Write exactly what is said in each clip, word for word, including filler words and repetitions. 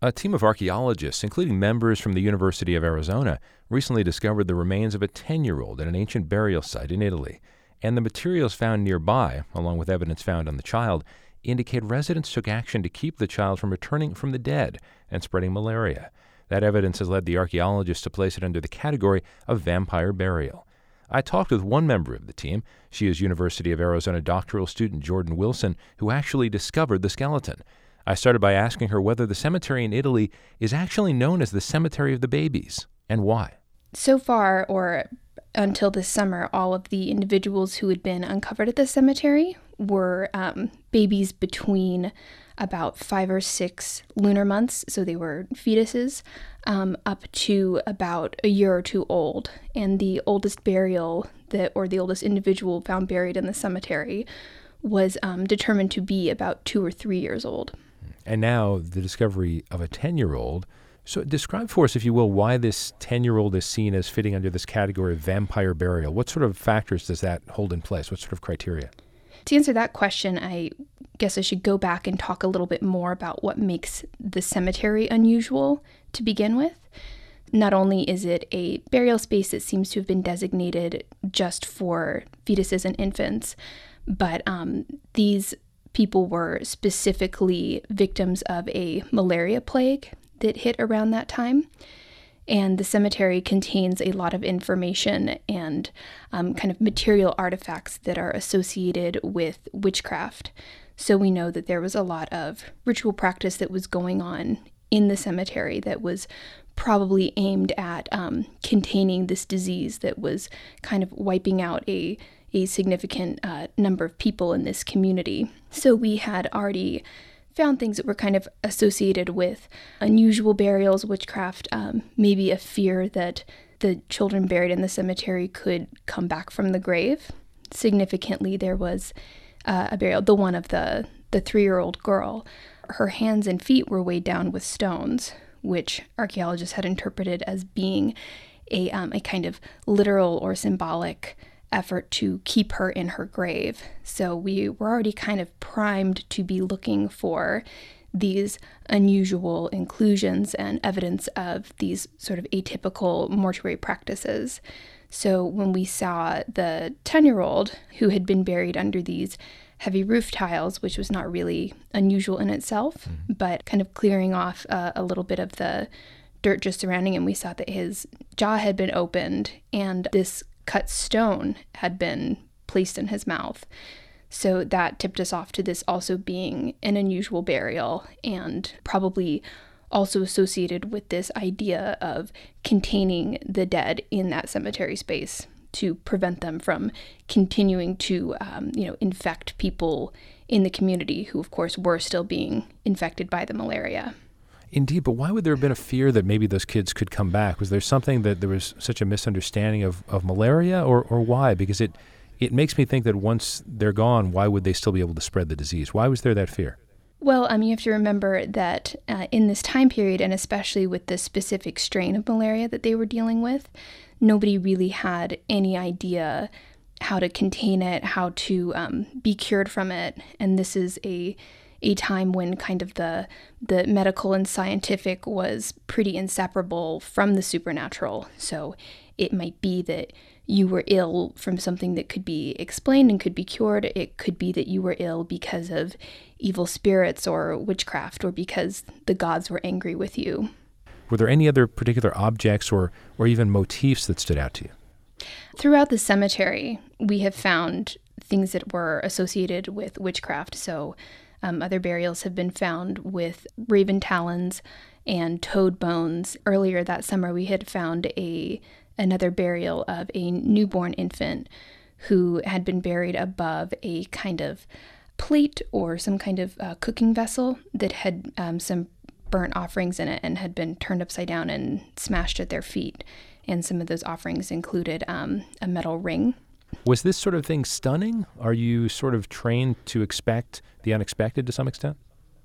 A team of archaeologists, including members from the University of Arizona, recently discovered the remains of a ten-year-old at an ancient burial site in Italy, and the materials found nearby, along with evidence found on the child, indicate residents took action to keep the child from returning from the dead and spreading malaria. That evidence has led the archaeologists to place it under the category of vampire burial. I talked with one member of the team. She is University of Arizona doctoral student Jordan Wilson, who actually discovered the skeleton. I started by asking her whether the cemetery in Italy is actually known as the Cemetery of the Babies, and why. So far, or until this summer, all of the individuals who had been uncovered at the cemetery were um, babies between about five or six lunar months, so they were fetuses, um, up to about a year or two old. And the oldest burial that, or the oldest individual found buried in the cemetery was um, determined to be about two or three years old. And now the discovery of a ten-year-old. So describe for us, if you will, why this ten-year-old is seen as fitting under this category of vampire burial. What sort of factors does that hold in place? What sort of criteria? To answer that question, I guess I should go back and talk a little bit more about what makes the cemetery unusual to begin with. Not only is it a burial space that seems to have been designated just for fetuses and infants, but um, these people were specifically victims of a malaria plague that hit around that time. And the cemetery contains a lot of information and um, kind of material artifacts that are associated with witchcraft. So we know that there was a lot of ritual practice that was going on in the cemetery that was probably aimed at um, containing this disease that was kind of wiping out a a significant uh, number of people in this community. So we had already found things that were kind of associated with unusual burials, witchcraft, um, maybe a fear that the children buried in the cemetery could come back from the grave. Significantly, there was uh, a burial, the one of the, the three-year-old girl. Her hands and feet were weighed down with stones, which archaeologists had interpreted as being a, um, a kind of literal or symbolic effort to keep her in her grave. So we were already kind of primed to be looking for these unusual inclusions and evidence of these sort of atypical mortuary practices. So when we saw the ten-year-old who had been buried under these heavy roof tiles, which was not really unusual in itself, mm-hmm. but kind of clearing off uh, a little bit of the dirt just surrounding him, we saw that his jaw had been opened and this cut stone had been placed in his mouth. So that tipped us off to this also being an unusual burial and probably also associated with this idea of containing the dead in that cemetery space to prevent them from continuing to, um, you know, infect people in the community who, of course, were still being infected by the malaria. Indeed, but why would there have been a fear that maybe those kids could come back? Was there something that there was such a misunderstanding of, of malaria, or, or why? Because it, it makes me think that once they're gone, why would they still be able to spread the disease? Why was there that fear? Well, um, you have to remember that uh, in this time period, and especially with the specific strain of malaria that they were dealing with, nobody really had any idea how to contain it, how to um, be cured from it. And this is a a time when kind of the the medical and scientific was pretty inseparable from the supernatural. So it might be that you were ill from something that could be explained and could be cured. It could be that you were ill because of evil spirits or witchcraft, or because the gods were angry with you. Were there any other particular objects or, or even motifs that stood out to you? Throughout the cemetery, we have found things that were associated with witchcraft. So Um, other burials have been found with raven talons and toad bones. Earlier that summer, we had found a another burial of a newborn infant who had been buried above a kind of plate or some kind of uh, cooking vessel that had um, some burnt offerings in it and had been turned upside down and smashed at their feet. And some of those offerings included um, a metal ring. Was this sort of thing stunning? Are you sort of trained to expect the unexpected to some extent?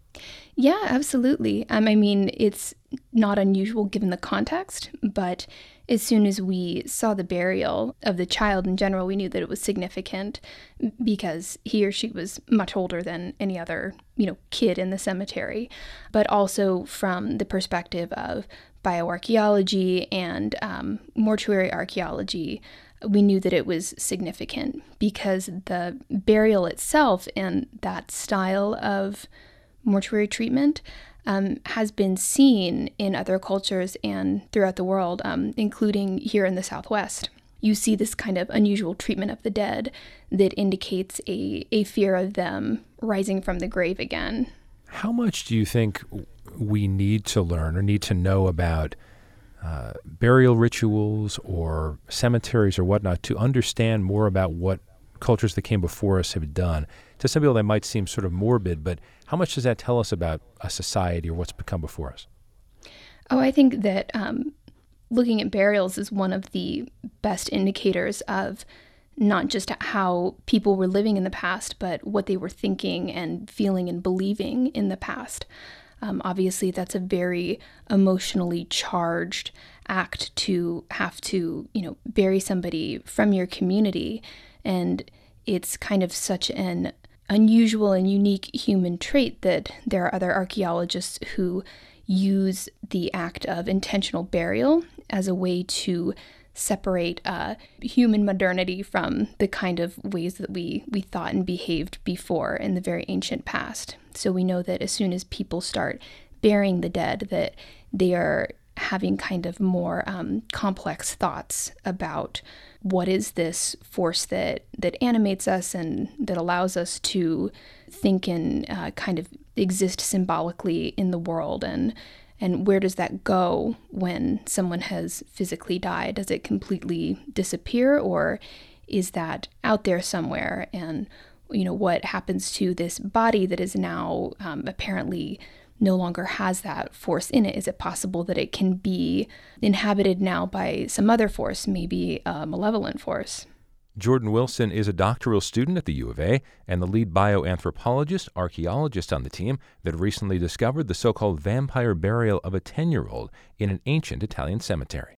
Yeah, absolutely. Um, I mean, it's not unusual given the context, but as soon as we saw the burial of the child in general, we knew that it was significant because he or she was much older than any other, you know, kid in the cemetery. But also from the perspective of bioarchaeology and um, mortuary archaeology, we knew that it was significant because the burial itself and that style of mortuary treatment um, has been seen in other cultures and throughout the world, um, including here in the Southwest. You see this kind of unusual treatment of the dead that indicates a, a fear of them rising from the grave again. How much do you think we need to learn or need to know about uh, burial rituals or cemeteries or whatnot to understand more about what cultures that came before us have done? To some people that might seem sort of morbid, but how much does that tell us about a society or what's become before us? Oh, I think that um, looking at burials is one of the best indicators of not just how people were living in the past, but what they were thinking and feeling and believing in the past. Um, obviously, that's a very emotionally charged act to have to, you know, bury somebody from your community. And it's kind of such an unusual and unique human trait that there are other archaeologists who use the act of intentional burial as a way to separate uh, human modernity from the kind of ways that we, we thought and behaved before in the very ancient past. So we know that as soon as people start burying the dead, that they are having kind of more um, complex thoughts about what is this force that, that animates us and that allows us to think and uh, kind of exist symbolically in the world, and and where does that go when someone has physically died? Does it completely disappear, or is that out there somewhere? And you know, what happens to this body that is now um, apparently no longer has that force in it? Is it possible that it can be inhabited now by some other force, maybe a malevolent force? Jordan Wilson is a doctoral student at the U of A and the lead bioanthropologist, archaeologist on the team that recently discovered the so-called vampire burial of a ten-year-old in an ancient Italian cemetery.